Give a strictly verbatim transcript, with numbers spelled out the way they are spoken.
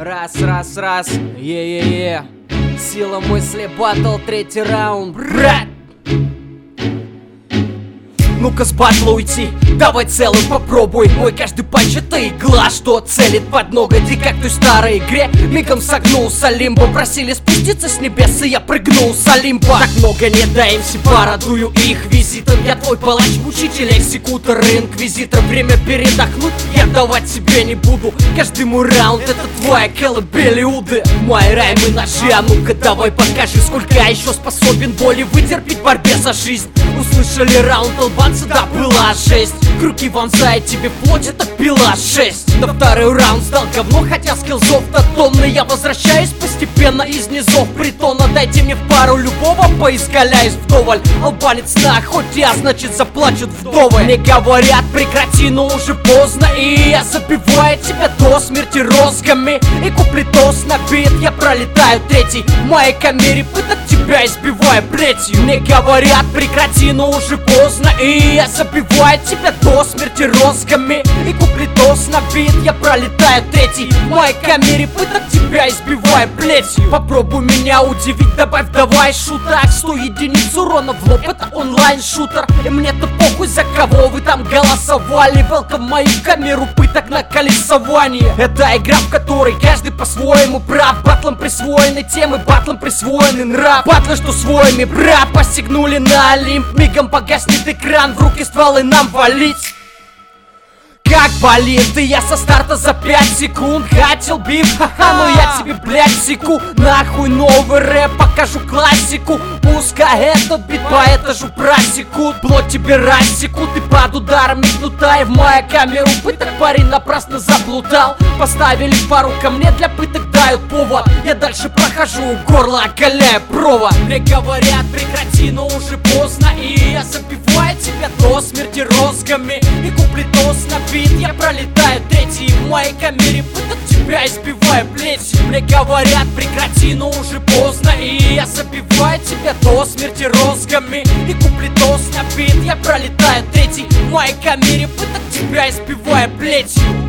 Раз, раз, раз, е-е-е. Сила мысли, батл, третий раунд, брат. Ну-ка с батла уйти, давай целым попробуй. Мой каждый панч это игла, что целит под ноготь. И как в той старой игре мигом согнулся лимбо. Просили спуститься с небес, и я прыгнул с Олимпа. Так много не дай им, порадую их визитом. Я твой палач, учитель, экзекутор, инквизитор. Время передохнуть я давать себе не буду. Каждый мой раунд это твоя колыбель-уды. Мои раймы ножи, а ну-ка давай покажи, сколько я еще способен боли вытерпеть в борьбе за жизнь. Услышали раунд албан? Да, была жесть. Крюки вонзает тебе в плоть, это пила шесть. На второй раунд сдал говно, хотя скиллзов-то тонны. Я возвращаюсь постепенно из низов притона. Дайте мне в пару любого, поискаляюсь вдоволь. Албанец на охоте, а значит заплачут вдовы. Мне говорят прекрати, но уже поздно. И я забиваю тебя до смерти розгами. И куплетос набит, я пролетаю третий. В моей камере пыток тебя избиваю плетью. Мне говорят прекрати, но уже поздно. И я забиваю тебя до смерти розгами. И куплетос набит, я пролетаю третий. В моей камере пыток тебя избиваю плетью. Попробуй меня удивить, добавь давай шуток. Сто единиц урона в лоб, это онлайн-шутер. И мне-то похуй, за кого вы там голосовали. Welcome в мою камеру пыток на колесование. Это игра, в которой каждый по-своему прав. Батлом присвоены темы, батлом присвоены нрав. Батлы, что своими бра, постигнули на Олимп. Мигом погаснет экран, в руки стволы нам валить. Как болит, и я со старта за пять секунд хотел биф, ха-ха, но я тебе, блядь, секу. Нахуй новый рэп, покажу классику. Пускай этот бит по этажу просекут. Плоть тебе рассекут, и под ударами кнута. И в мою камеру пыток парень напрасно заблудал. Поставили пару ко мне, для пыток дают повод. Я дальше прохожу, горло оголяя провод. Мне говорят прекрати, но уже поздно. И я забиваю тебя до смерти розгами. И куплетос набит, я пролетаю третий. В моей камере пыток тебя избиваю плетью. Мне говорят прекрати, но уже поздно. И я забиваю тебя до смерти розгами. И куплетос набит, я пролетаю третий. В моей камере пыток тебя избиваю плетью.